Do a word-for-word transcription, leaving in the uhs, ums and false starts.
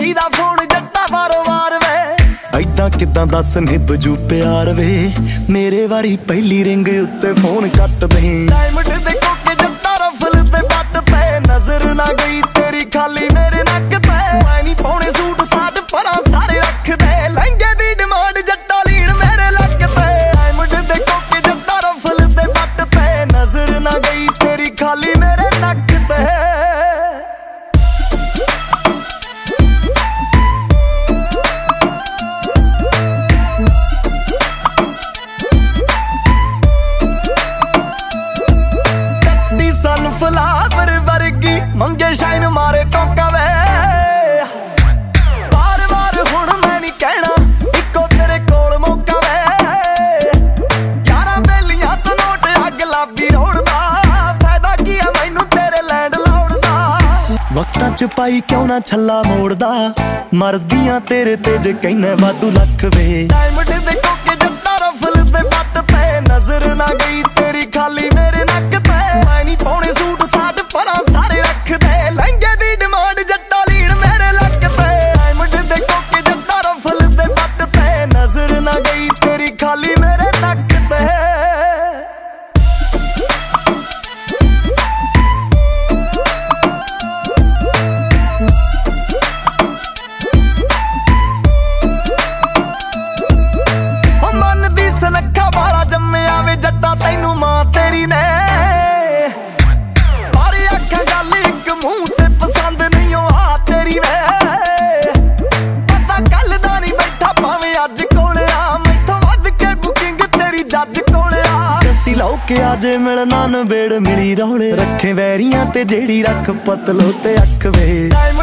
ਕਰੀਦਾ ਫੋਨ ਜੱਟਾ ਵਾਰੋ ਵਾਰ ਵੇ। ਐਦਾਂ ਕਿਦਾਂ ਦੱਸ ਨਿਭਜੂ ਪਿਆਰ ਵੇ, ਮੇਰੇ ਵਾਰੀ ਪਹਿਲੀ ਰਿੰਗ ਉੱਤੇ ਫੋਨ ਕੱਟ ਦੇ। ਡਾਇਮੰਡ ਦੇ ਕੋਕੇ ਜੱਟਾ ਰਫਲ ਤੇ ਬੱਟ ਤੇ, ਨਜ਼ਰ ਨਾ ਗਈ ਤੇਰੀ ਖਾਲੀ ਮੇਰੇ ਨੱਕ ਤੇ। ਮੈਂ ਨਹੀਂ ਪਾਉਣੇ ਸੂਟ ਸਾਟ ਪਰਾਂ ਸਾਰੇ ਰੱਖਦੇ, ਲਹਿੰਗੇ ਦੀ ਡਿਮਾਂਡ ਜੱਟਾ ਲੀਣ ਮੇਰੇ ਲੱਕ ਤੇ। ਡਾਇਮੰਡ ਦੇ ਕੋਕੇ ਜੱਟਾ ਰਫਲ ਤੇ ਬੱਟ ਤੇ, ਨਜ਼ਰ ਨਾ ਗਈ ਤੇਰੀ ਖਾਲੀ ਮੇਰੇ ਨੱਕ ਤੇ। ਸਨਫਲਾਵਰ ਵਰਗੀ ਮੰਗੇ ਸ਼ਾਈਨ ਮਾਰੇ ਟੋਕਾ ਵੇ। ਵਾਰ ਵਾਰ ਹੁਣ ਮੈਂ ਨਹੀਂ ਕਹਿਣਾ, ਇੱਕੋ ਤੇਰੇ ਕੋਲ ਮੌਕਾ ਵੇ। ਯਾਰਾਂ ਬੇਲੀਆਂ ਤੋਂ ਨੋਟ ਅੱਗ ਲਾਬੀ ਰੋੜਦਾ, ਫਾਇਦਾ ਕੀ ਆ ਮੈਨੂੰ ਤੇਰੇ ਲੈਂਡ ਲਾਉਣ ਦਾ। ਵਕਤਾਂ ਚ ਪਾਈ ਕਿਉਂ ਨਾ ਛੱਲਾ ਮੋੜਦਾ, ਮਰਦੀਆਂ ਤੇਰੇ ਤੇ ਜੇ ਕਹਿਣਾ ਵਾਧੂ ਲੱਖ ਵੇ। ਡਾਇਮੰਡ ਦੇ ਕੋਕੇ ਜੱਟਾ ਰਫਲ ਤੇ ਬੱਟ ਤੇ, ਨਜ਼ਰ ਨਾ ਗਈ ਤੇਰੀ ਖਾਲੀ ਮੇਰੇ ਨੱਕ ਤੇ। ਮੈਂ ਨਹੀਂ ਪਾਉਣੇ ਸੂਟ ਸਾਟ ਪਰਾਂ ਸਾਰੇ ਰੱਖਦੇ, ਲਹਿੰਗੇ ਦੀ ਡਿਮਾਂਡ ਜੱਟਾ ਲੀਣ ਮੇਰੇ ਲੱਕ ਤੇ। ਡਾਇਮੰਡ ਦੇ ਕੋਕੇ ਜੱਟਾ ਰਫਲ ਤੇ ਬੱਟ ਤੇ, ਨਜ਼ਰ ਨਾ ਗਈ ਤੇਰੀ ਖਾਲੀ ਮੇਰੇ ਨੱਕ ਤੇ। ਮਨ ਦੀ ਸਨੱਖਾ ਵਾਲਾ ਜੰਮਿਆ ਵੇ ਜੱਟਾ ਤੈਨੂੰ ਮਾਂ ਤੇਰੀ ਨੇ। ਪਰ ਅੱਖਾਂ ਗੱਲ ਇੱਕ ਮੂੰਹ ਤੇ ਪਸੰਦ ਨਹੀਂ ਉਹ ਆ ਤੇਰੀ ਵੇ। ਪਤਾ ਕੱਲ ਦਾ ਨਹੀਂ ਬੈਠਾ ਭਾਵੇਂ ਅੱਜ ਕੋਲ ਆ, ਮੈਥੋਂ ਵੱਧ ਕੇ ਬੁਕਿੰਗ ਤੇਰੀ ਜੱਜ ਕੋਲ ਆ। ਦੱਸੀ ਲਓ ਕਿ ਆਜੇ ਮਿਲਣਾ ਨਵੇੜ ਮਿਲੀ ਰੌਲੇ, ਰੱਖੇ ਵੈਰੀਆਂ ਤੇ ਜਿਹੜੀ ਰੱਖ ਪਤਲੋ ਤੇ ਅੱਖ ਵੇ।